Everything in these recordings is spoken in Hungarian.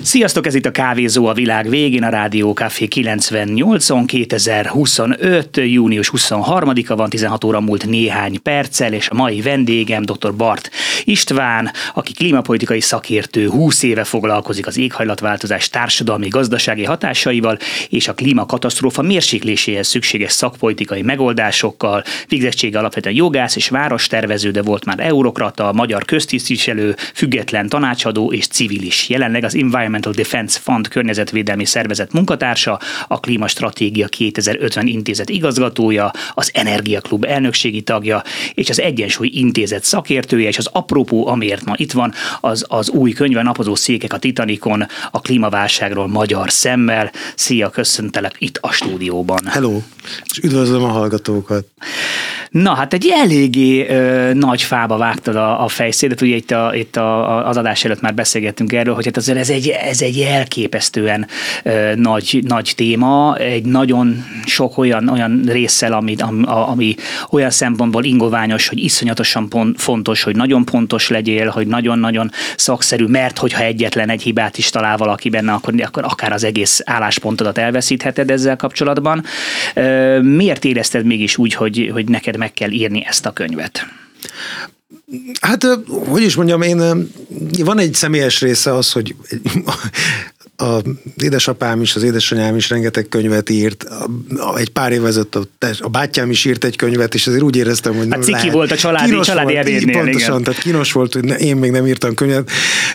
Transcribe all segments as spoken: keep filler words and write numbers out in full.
Sziasztok, ez itt a Kávézó a világ végén, a Rádió Café kilencvennyolcon, kétezer-huszonöt. június huszonharmadika van, tizenhat óra múlt néhány perccel, és a mai vendégem dr. Barth István, aki klímapolitikai szakértő, húsz éve foglalkozik az éghajlatváltozás társadalmi, gazdasági hatásaival, és a klímakatasztrófa mérsékléséhez szükséges szakpolitikai megoldásokkal. Végzettsége alapvetően jogász és várostervező, de volt már eurokrata, magyar köztisztviselő, független tanácsadó és civil is. Jelenleg az Environmental Defense Fund környezetvédelmi szervezet munkatársa, a Klímastratégia kétezer-ötven intézet igazgatója, az Energiaklub elnökségi tagja, és az Egyensúly Intézet szakértője, és az apropó, amiért ma itt van, az az új könyve, Napozó székek a Titanicon, a klímaválságról magyar szemmel. Szia, köszöntelek itt a stúdióban. Hello, és üdvözlöm a hallgatókat. Na, hát egy eléggé ö, nagy fába vágtad a, a fejszédet, ugye itt, a, itt a, az adás előtt már beszélgettünk erről, hogy hát azért ez egy, ez egy elképesztően ö, nagy, nagy téma, egy nagyon sok olyan, olyan résszel, ami, ami, ami olyan szempontból ingoványos, hogy iszonyatosan pont, fontos, hogy nagyon pontos legyél, hogy nagyon-nagyon szakszerű, mert hogyha egyetlen egy hibát is talál valaki benne, akkor, akkor akár az egész álláspontodat elveszítheted ezzel kapcsolatban. Ö, miért érezted mégis úgy, hogy, hogy neked meg kell írni ezt a könyvet? Hát, hogy is mondjam, én, van egy személyes része az, hogy az édesapám is, az édesanyám is rengeteg könyvet írt, egy pár év ezelőtt a, a bátyám is írt egy könyvet, és azért úgy éreztem, hogy nem hát ciki lehet. volt a családi, családi ebédnél. Pontosan, igen. Tehát kínos volt, hogy én még nem írtam könyvet.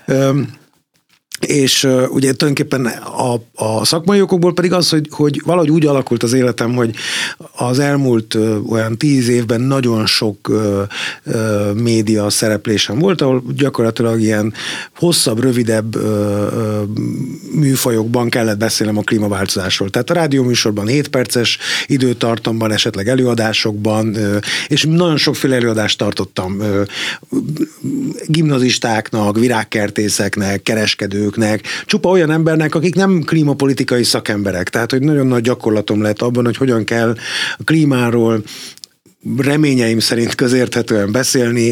És uh, ugye tulajdonképpen a, a szakmai okokból pedig az, hogy, hogy valahogy úgy alakult az életem, hogy az elmúlt uh, olyan tíz évben nagyon sok uh, uh, média szereplésem volt, ahol gyakorlatilag ilyen hosszabb, rövidebb uh, uh, műfajokban kellett beszélnem a klímaváltozásról. Tehát a rádióműsorban hét perces időtartamban, esetleg előadásokban, uh, és nagyon sokféle előadást tartottam uh, gimnazistáknak, virágkertészeknek, kereskedők, csupa olyan embernek, akik nem klímapolitikai szakemberek. Tehát, hogy nagyon nagy gyakorlatom lett abban, hogy hogyan kell a klímáról reményeim szerint közérthetően beszélni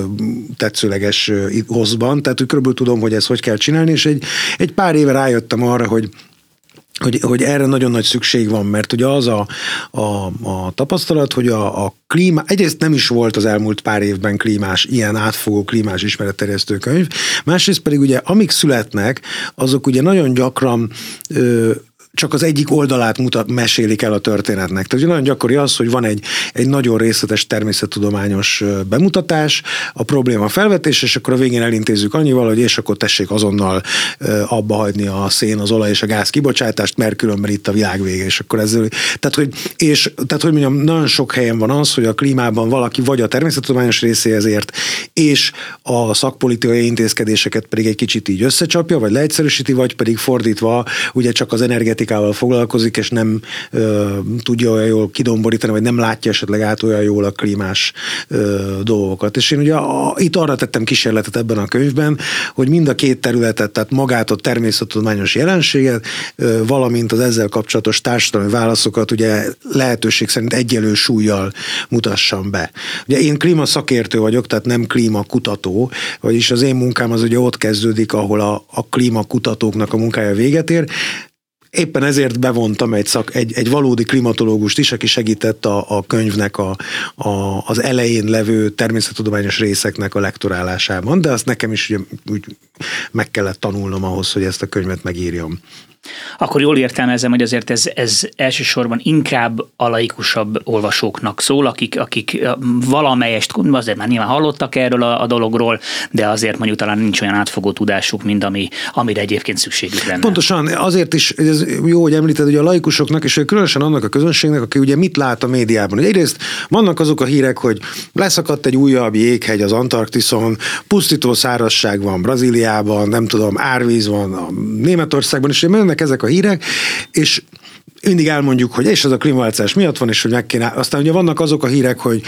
tetszőleges hosszban. Tehát, hogy körülbelül tudom, hogy ezt hogy kell csinálni, és egy, egy pár éve rájöttem arra, hogy Hogy, hogy erre nagyon nagy szükség van, mert ugye az a, a, a tapasztalat, hogy a, a klíma, egyrészt nem is volt az elmúlt pár évben klímás, ilyen átfogó klímás ismeretterjesztő könyv, másrészt pedig ugye amik születnek, azok ugye nagyon gyakran ö, csak az egyik oldalát mutat, mesélik el a történetnek. Tehát nagyon gyakori az, hogy van egy, egy nagyon részletes természettudományos bemutatás, a probléma felvetés, és akkor a végén elintézzük annyival, hogy és akkor tessék azonnal abba hagyni a szén, az olaj és a gáz kibocsátást, mert különben itt a világ vége, és akkor ezzel, tehát hogy, és, tehát hogy mondjam, nagyon sok helyen van az, hogy a klímában valaki vagy a természettudományos részéhez ért, és a szakpolitikai intézkedéseket pedig egy kicsit így összecsapja, vagy leegyszerűsíti, vagy pedig fordítva, ugye csak az energetikai foglalkozik, és nem ö, tudja olyan jól kidomborítani, vagy nem látja esetleg át olyan jól a klímás ö, dolgokat. És én ugye a, itt arra tettem kísérletet ebben a könyvben, hogy mind a két területet, tehát magát a természettudományos jelenséget, ö, valamint az ezzel kapcsolatos társadalmi válaszokat ugye lehetőség szerint egyenlő súllyal mutassam be. Ugye én klímaszakértő vagyok, tehát nem klímakutató, vagyis az én munkám az ugye ott kezdődik, ahol a, a klímakutatóknak a munkája véget ér. Éppen ezért bevontam egy, szak, egy, egy valódi klimatológust is, aki segített a, a könyvnek a, a, az elején levő természettudományos részeknek a lektorálásában, de azt nekem is ugye, úgy meg kellett tanulnom ahhoz, hogy ezt a könyvet megírjam. Akkor jól értelmezem, hogy azért ez, ez elsősorban inkább a laikusabb olvasóknak szól, akik, akik valamelyest, azért már nyilván hallottak erről a, a dologról, de azért mondjuk talán nincs olyan átfogó tudásuk, mint ami, amire egyébként szükségük lenne. Pontosan, azért is ez jó, hogy említed, hogy a laikusoknak, és különösen annak a közönségnek, aki ugye mit lát a médiában. Egyrészt vannak azok a hírek, hogy leszakadt egy újabb jéghegy az Antarktiszon, pusztító szárazság van Brazíliában, nem tudom, árvíz van a Németországban, és mennek ezek a hírek, és mindig elmondjuk, hogy és ez a klímaváltozás miatt van, és hogy meg kéne. Aztán ugye vannak azok a hírek, hogy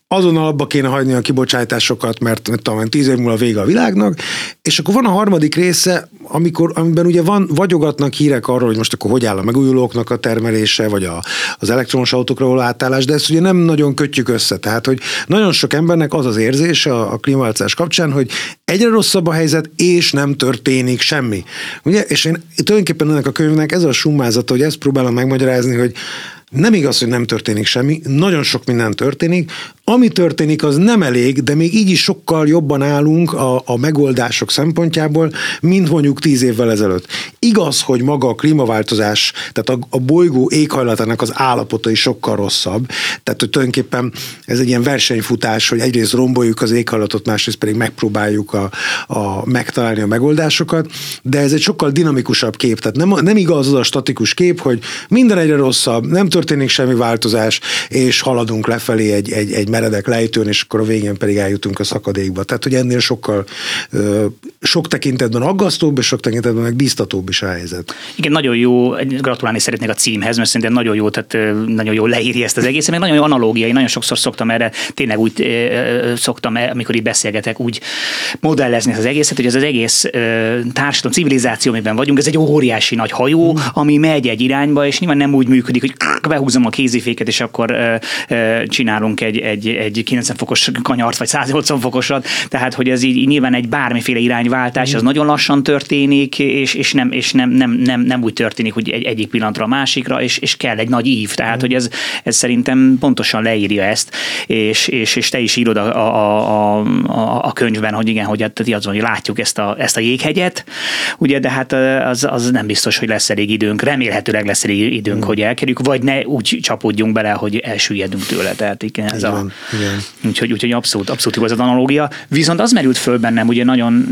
azonnal abba kéne hagyni a kibocsátásokat, mert talán tíz év múlva vége a világnak, és akkor van a harmadik része, amikor, amiben ugye van, vagyogatnak hírek arról, hogy most akkor hogy áll a megújulóknak a termelése, vagy a, az elektromos autókra való átállás, de ezt ugye nem nagyon kötjük össze. Tehát, hogy nagyon sok embernek az az érzése a, a klímaváltozás kapcsán, hogy egyre rosszabb a helyzet, és nem történik semmi. Ugye? És én tulajdonképpen ennek a könyvnek ez a summázata, hogy ezt próbálom megmagyarázni, hogy nem igaz, hogy nem történik semmi, nagyon sok minden történik. Ami történik, az nem elég, de még így is sokkal jobban állunk a, a megoldások szempontjából, mint mondjuk tíz évvel ezelőtt. Igaz, hogy maga a klímaváltozás, tehát a, a bolygó éghajlatának az állapota is sokkal rosszabb. Tehát, hogy tulajdonképpen ez egy ilyen versenyfutás, hogy egyrészt romboljuk az éghajlatot, másrészt pedig megpróbáljuk a, a, megtalálni a megoldásokat, de ez egy sokkal dinamikusabb kép. Tehát nem, nem igaz az a statikus kép, hogy minden egyre rosszabb, nem történik semmi változás, és haladunk lefelé egy, egy, egy meredek lejtőn, és akkor a végén pedig eljutunk a szakadékba. Tehát, hogy ennél sokkal ö, sok tekintetben aggasztóbb, és sok tekintetben meg biztatóbb is a helyzet. Igen, nagyon jó, gratulálni szeretnék a címhez, mert szerintem nagyon jó, tehát nagyon jól leírja ezt az egészet, meg nagyon jó analógia, én nagyon sokszor szoktam erre, tényleg úgy ö, szoktam, amikor itt beszélgetek, úgy modellezni ezt az egészet, hogy ez az egész ö, társadalom, civilizáció, amiben vagyunk, ez egy óriási nagy hajó, hmm. ami megy egy irányba, és nyilván nem úgy működik, hogy behúzom a kéziféket, és akkor ö, ö, csinálunk egy, egy, egy kilencven fokos kanyart, vagy száz nyolcvan fokosat, tehát, hogy ez így nyilván egy bármiféle irányváltás, mm. az nagyon lassan történik, és, és, nem, és nem, nem, nem, nem úgy történik, hogy egy, egyik pillanatra a másikra, és, és kell egy nagy ív, tehát, mm. hogy ez, ez szerintem pontosan leírja ezt, és, és, és te is írod a, a, a, a könyvben, hogy igen, hogy az van, hogy látjuk ezt a, ezt a jéghegyet, ugye, de hát az, az nem biztos, hogy lesz elég időnk, remélhetőleg lesz elég időnk, mm. hogy elkerüljük, vagy ne úgy csapódjunk bele, hogy elsüllyedünk tőle. Tehát igen, ez igen, a, igen. Úgyhogy, úgyhogy abszolút, abszolút igaz az analógia. Viszont az merült föl bennem, ugye nagyon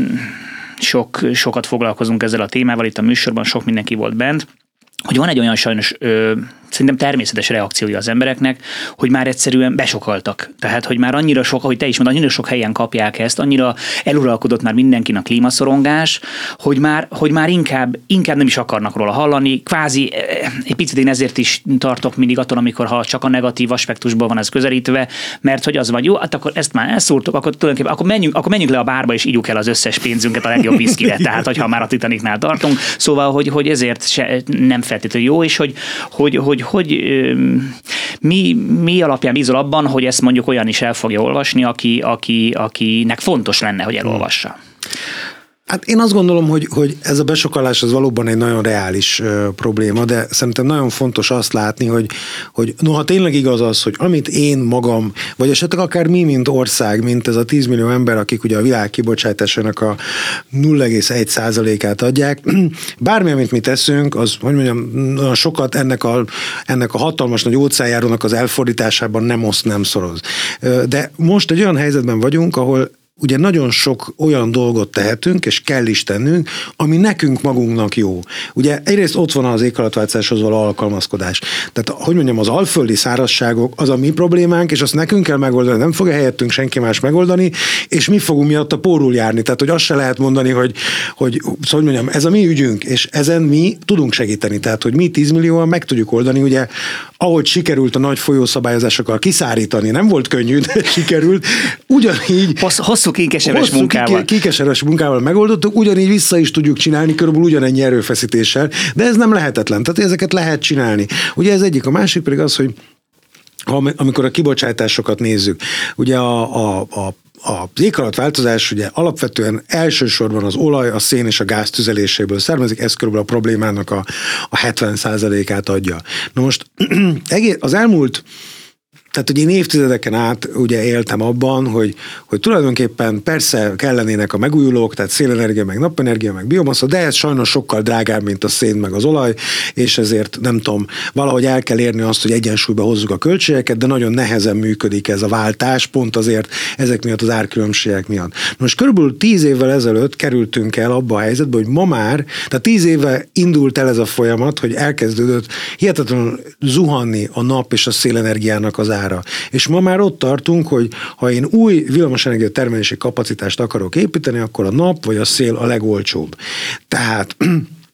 sok, sokat foglalkozunk ezzel a témával, itt a műsorban sok mindenki volt bent, hogy van egy olyan sajnos ö, szerintem természetes reakciója az embereknek, hogy már egyszerűen besokaltak. Tehát, hogy már annyira sok, ahogy te is mondod, annyira sok helyen kapják ezt, annyira eluralkodott már mindenkin a klímaszorongás, hogy már, hogy már inkább, inkább nem is akarnak róla hallani. Kvázi egy picit én ezért is tartok mindig attól, amikor ha csak a negatív aspektusból van ez közelítve, mert hogy az van, jó, hát akkor ezt már elszúrtok, akkor tulajdonképpen akkor menjünk, akkor menjünk le a bárba és ígyuk el az összes pénzünket a legjobb viszkire, tehát hogyha már a Titanicnál tartunk. Szóval, hogy, hogy ezért se, nem feltétlenül jó, és hogy, hogy, hogy hogy mi, mi alapján bízol abban, hogy ezt mondjuk olyan is el fogja olvasni, aki, aki, akinek fontos lenne, hogy elolvassa? Hát én azt gondolom, hogy, hogy ez a besokalás az valóban egy nagyon reális uh, probléma, de szerintem nagyon fontos azt látni, hogy, hogy noha tényleg igaz az, hogy amit én magam, vagy esetleg akár mi, mint ország, mint ez a tíz millió ember, akik ugye a világ kibocsátásának a nulla egész egy százalékát adják, bármi, amit mi teszünk, az, hogy mondjam, nagyon sokat ennek a, ennek a hatalmas nagy óceánjárónak az elfordításában nem oszt, nem szoroz. De most egy olyan helyzetben vagyunk, ahol ugye nagyon sok olyan dolgot tehetünk, és kell is tennünk, ami nekünk magunknak jó. Ugye egyrészt ott van az éghajlatváltozáshoz való alkalmazkodás. Tehát, hogy mondjam, az alföldi szárazságok az a mi problémánk, és azt nekünk kell megoldani, nem fogja helyettünk senki más megoldani, és mi fogunk miatt a pórul járni. Tehát, hogy azt se lehet mondani, hogy, hogy szóval, hogy mondjam, ez a mi ügyünk, és ezen mi tudunk segíteni. Tehát, hogy mi tíz millióan meg tudjuk oldani, ugye, ahogy sikerült a nagy folyószabályozásokkal kiszárítani, nem volt könnyű, de sikerült, ugyanígy Hossz, hosszú kékeseres munkával. Kékeseres munkával megoldottuk, ugyanígy vissza is tudjuk csinálni, körülbelül ugyanennyi erőfeszítéssel, de ez nem lehetetlen, tehát ezeket lehet csinálni. Ugye ez egyik, a másik pedig az, hogy amikor a kibocsátásokat nézzük, ugye a, a, a az éghajlatváltozás ugye alapvetően elsősorban az olaj, a szén és a gáz tüzeléséből származik, ez körülbelül a problémának a, a hetven százalékát adja. Na most az elmúlt Tehát, hogy én évtizedeken át ugye éltem abban, hogy, hogy tulajdonképpen persze kellenének a megújulók, tehát szélenergia, meg napenergia, meg biomassa, de ez sajnos sokkal drágább, mint a szén, meg az olaj, és ezért nem tudom, valahogy el kell érni azt, hogy egyensúlyba hozzuk a költségeket, de nagyon nehezen működik ez a váltás, pont azért ezek miatt az árkülönbségek miatt. Most körülbelül tíz évvel ezelőtt kerültünk el abba a helyzetbe, hogy ma már, tehát tíz éve indult el ez a folyamat, hogy elkezdődött hihetetlenül zuhanni a nap és a szélenergiának az ára. És ma már ott tartunk, hogy ha én új villamosenergia termelési kapacitást akarok építeni, akkor a nap vagy a szél a legolcsóbb. Tehát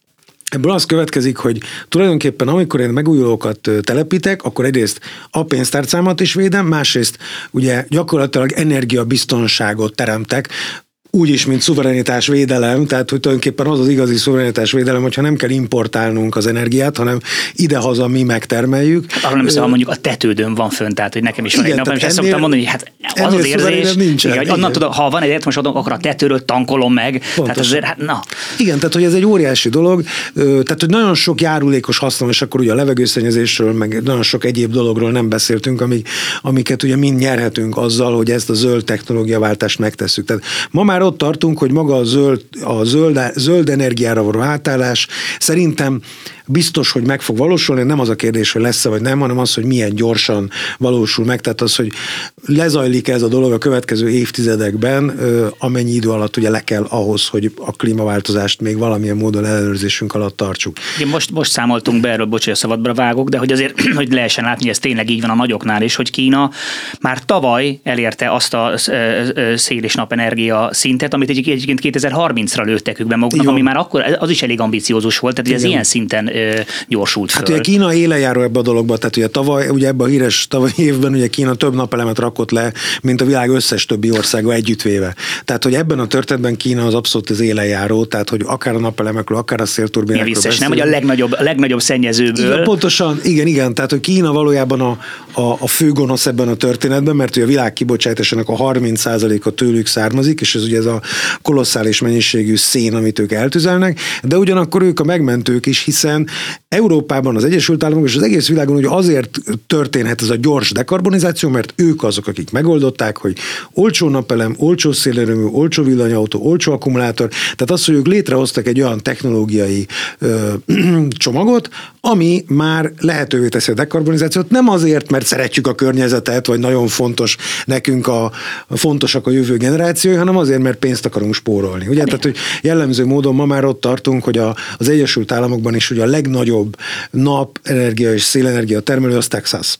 Ebből az következik, hogy tulajdonképpen amikor én megújulókat telepítek, akkor egyrészt a pénztárcámat is védem, másrészt ugye gyakorlatilag energiabiztonságot teremtek, úgyis, mint szuverenitás védelem, tehát hogy tulajdonképpen az az igazi szuverenitás védelem, hogyha nem kell importálnunk az energiát, hanem idehaza mi megtermeljük. Hát arra nem hiszem, ha mondjuk a tetődön van fönn, tehát hogy nekem is van igen, egy napom, és ennél, ezt szoktam mondani, hogy hát az az érzés, nincsen, igen, hogy annak tudom, ha van egy elektromos autóm, akkor a tetőről tankolom meg. Pontosan. Tehát azért, hát na. Igen, tehát hogy ez egy óriási dolog, tehát hogy nagyon sok járulékos hasznom, és akkor ugye a levegőszennyezésről, meg nagyon sok egyéb dologról nem beszéltünk, amik, amiket ugye mind nyerhetünk azzal, hogy ezt a zöld technológiaváltást megtesszük. Tehát ma már ott tartunk, hogy maga a zöld, a zöld, zöld energiára való átállás szerintem biztos, hogy meg fog valósulni, nem az a kérdés, hogy lesz-e vagy nem, hanem az, hogy milyen gyorsan valósul meg, tehát az, hogy lezajlik ez a dolog a következő évtizedekben, amennyi idő alatt ugye le kell ahhoz, hogy a klímaváltozást még valamilyen módon ellenőrzésünk alatt tartsuk. Igen, most, most számoltunk be erről, bocs, hogy a szabadba vágok, de hogy azért, hogy lehessen látni, ez tényleg így van a nagyoknál is, hogy Kína már tavaly elérte azt a szél- és napenergia szintet, amit egyébként kétezer-harmincra lőttek ők be maguknak, ami már akkor, az is elég ambiciózus volt, tehát ez ilyen szinten gyorsult föl. Hát ugye Kína élenjáró ebbe a dologba, tehát ugye tavaly, ugye ebben a híres tavalyi évben ugye Kína több napelemet rakott le, mint a világ összes többi országa együttvéve. Tehát, hogy ebben a történetben Kína az abszolút az élenjáró, tehát, hogy akár a napelemekről, akár a szélturbinákról beszélünk. Nem, hogy a legnagyobb, a legnagyobb szennyezőből. Igen, pontosan, igen, igen, tehát, hogy Kína valójában a, a, a fő gonosz ebben a történetben, mert ugye a világ kibocsátásának a harminc százaléka tőlük származik, és ez ugye ez a kolosszális mennyiségű szén, amit ők eltüzelnek, de ugyanakkor ők a megmentők is, hiszen Európában, az Egyesült Államok és az egész világon ugye azért történhet ez a gyors dekarbonizáció, mert ők azok, akik megoldották, hogy olcsó napelem, olcsó szélerőmű, olcsó villanyautó, olcsó akkumulátor, tehát az, hogy ők létrehoztak egy olyan technológiai ö, csomagot, ami már lehetővé teszi a dekarbonizációt, nem azért, mert szeretjük a környezetet, vagy nagyon fontos nekünk a, a fontosak a jövő generációi, hanem azért, mert pénzt akarunk spórolni. Ugye? Tehát, hogy jellemző módon ma már ott tartunk, hogy a, az Egyesült Államokban is ugye a legnagyobb napenergia és szélenergia termelő az Texas.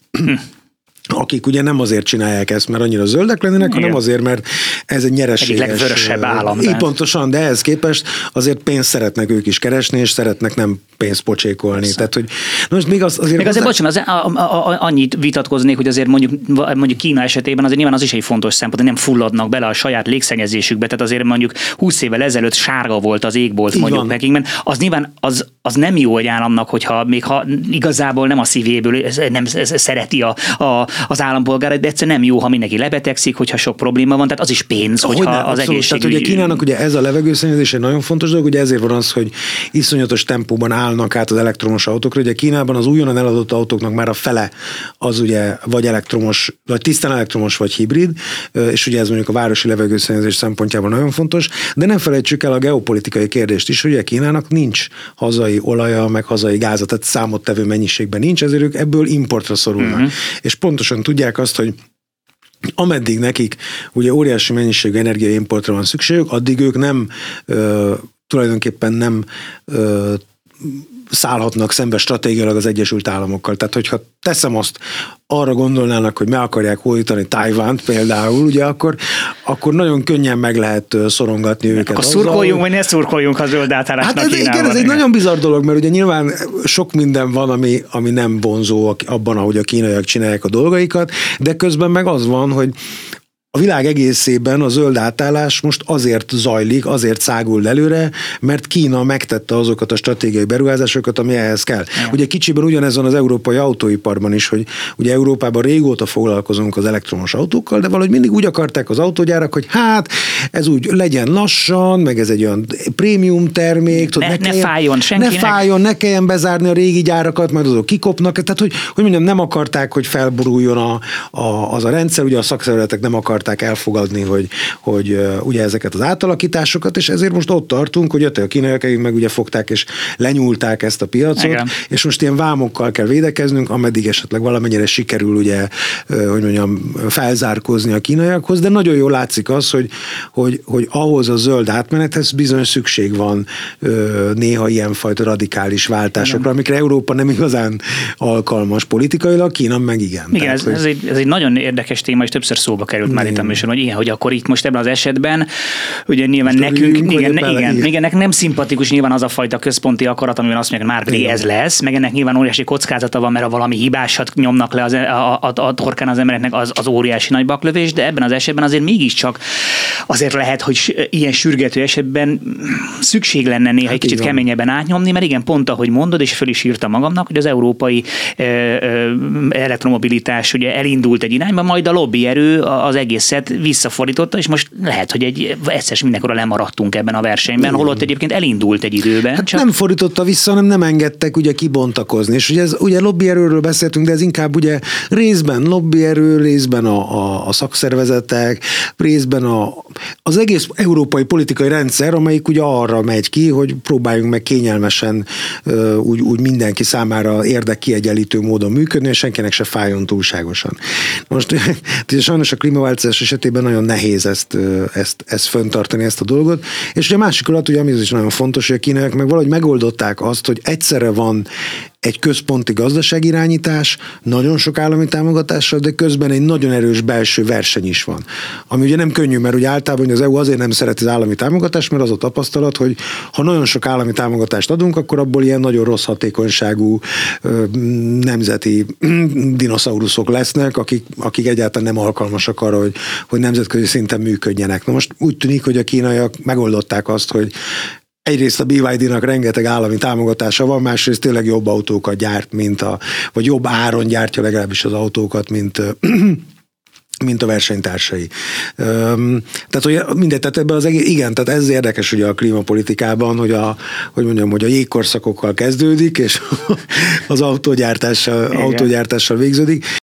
Akik ugye nem azért csinálják ezt, mert annyira zöldek lennének, igen, hanem azért, mert ez egy nyereséges... Egyik legvörösebb állam. Így pontosan, de ehhez képest azért pénzt szeretnek ők is keresni, és szeretnek nem pénzt pocsékolni. Persze. Tehát, hogy most még az, azért... Még azért, bocsánat, az, a, a, a, annyit vitatkoznék, hogy azért mondjuk, mondjuk Kína esetében azért nyilván az is egy fontos szempont, hogy nem fulladnak bele a saját légszennyezésükbe, tehát azért mondjuk húsz évvel ezelőtt sárga volt az égbolt így mondjuk Pekingben, az nyilván az, az nem jó egy államnak, hogyha még ha igazából nem a szívéből nem szereti a, a az állampolgára, de egyszerűen nem jó, ha mindenki lebetegszik, hogyha sok probléma van, tehát az is pénz, hogyha Hogyne, az egészségügy... Tehát ugye Kínának ugye ez a levegőszennyezés egy nagyon fontos dolog, ugye ezért van az, hogy iszonyatos tempóban állnak át az elektromos autókra. Ugye Kínában az újonnan eladott autóknak már a fele az ugye vagy elektromos, vagy tisztán elektromos, vagy hibrid, és ugye ez mondjuk a városi levegőszennyezés szempontjából nagyon fontos, de nem felejtsük el a geopolitikai kérdést is, hogy ugye Kínának nincs hazai olaja, meg hazai gáza, tehát számottevő mennyiségben nincs, ezért ők ebből importra szorulnak. Uh-huh. És pontosan tudják azt, hogy ameddig nekik ugye óriási mennyiségű energiaimportra van szükségük, addig ők nem ö, tulajdonképpen nem ö, szállhatnak szembe stratégiailag az Egyesült Államokkal. Tehát, hogyha teszem azt, arra gondolnának, hogy meg akarják hódítani Tajvánt például, ugye akkor, akkor nagyon könnyen meg lehet szorongatni őket. Akkor szurkoljunk, vagy ne szurkoljunk a zöld átállásnak. Hát ez, igen, ez egy nagyon bizarr dolog, mert ugye nyilván sok minden van, ami, ami nem vonzó abban, ahogy a kínaiak csinálják a dolgaikat, de közben meg az van, hogy a világ egészében a zöld átállás most azért zajlik, azért szágul előre, mert Kína megtette azokat a stratégiai beruházásokat, ami ehhez kell. Ja. Ugye kicsiben ugyanez van az európai autóiparban is, hogy ugye Európában régóta foglalkozunk az elektromos autókkal, de valahogy mindig úgy akarták az autógyárak, hogy hát ez úgy legyen lassan, meg ez egy olyan prémium termék. Ne, ne, ne, kelljen, fájjon senkinek. Ne fájjon, ne kelljen bezárni a régi gyárakat, majd azok kikopnak. Tehát, hogy, hogy mondjam, nem akarták, hogy felboruljon a, a, az a rendszer, ugye a szakszervezetek nem akarták elfogadni, hogy, hogy uh, ugye ezeket az átalakításokat, és ezért most ott tartunk, hogy jöttek a kínaiak, meg ugye fogták és lenyúlták ezt a piacot, igen, és most ilyen vámokkal kell védekeznünk, ameddig esetleg valamennyire sikerül ugye, uh, hogy mondjam, felzárkózni a kínaiakhoz, de nagyon jól látszik az, hogy, hogy, hogy ahhoz a zöld átmenethez bizony szükség van uh, néha ilyenfajta radikális váltásokra, igen, amikre Európa nem igazán alkalmas politikailag, Kína meg igen. Igen, Tehát, ez, hogy... ez, egy, ez egy nagyon érdekes téma, és többször szóba került már itt a műsorban, hogy igen, hogy akkor itt most ebben az esetben, ugye nyilván most nekünk, igen, igen, igen, igen, nekünk nem szimpatikus nyilván az a fajta központi akarat, amiben azt mondják, már pedig ez lesz, meg ennek nyilván óriási kockázata van, mert ha valami hibásat nyomnak le az, a, a, a torkán az embereknek, az, az óriási nagy baklövés, de ebben az esetben azért mégiscsak azért lehet, hogy ilyen sürgető esetben szükség lenne néha hát egy kicsit van. Keményebben átnyomni, mert igen, pont ahogy mondod, és föl is írtam magamnak, hogy az európai ö, ö, elektromobilitás ugye elindult egy irányba, majd a lobbyerő az egészet visszafordította, és most lehet, hogy egy egyszer mindenkorra lemaradtunk ebben a versenyben, holott egyébként elindult egy időben. Hát csak... nem fordította vissza, hanem nem engedtek ugye kibontakozni, és ugye, ez, ugye lobbyerőről beszéltünk, de ez inkább ugye részben lobbyerő, részben a, a, a szakszervezetek, részben a, az egész európai politikai rendszer, amelyik ugye arra megy ki, hogy próbáljunk meg kényelmesen úgy, úgy mindenki számára érdekkiegyenlítő módon működni, és senkinek se fájjon túlságosan. Most sajnos a klímaváltozás esetében nagyon nehéz ezt, ezt, ezt fenntartani, ezt a dolgot, és ugye a másik alatt, ugye ami is nagyon fontos, hogy a kínaiak meg valahogy megoldották azt, hogy egyszerre van egy központi gazdaságirányítás, nagyon sok állami támogatással, de közben egy nagyon erős belső verseny is van. Ami ugye nem könnyű, mert ugye általában az é u azért nem szereti az állami támogatást, mert az a tapasztalat, hogy ha nagyon sok állami támogatást adunk, akkor abból ilyen nagyon rossz hatékonyságú nemzeti dinoszauruszok lesznek, akik, akik egyáltalán nem alkalmasak arra, hogy, hogy nemzetközi szinten működjenek. Na most úgy tűnik, hogy a kínaiak megoldották azt, hogy egyrészt a bé vé dé-nak rengeteg állami támogatása van, másrészt tényleg jobb autókat gyárt, mint a, vagy jobb áron gyártja legalábbis az autókat, mint mint a versenytársai. Üm, tehát, hogy mindegy, tehát ebben az egész, igen, tehát ez érdekes ugye a klímapolitikában, hogy a, hogy mondjam, hogy a jégkorszakokkal kezdődik, és az autógyártással, autógyártással végződik.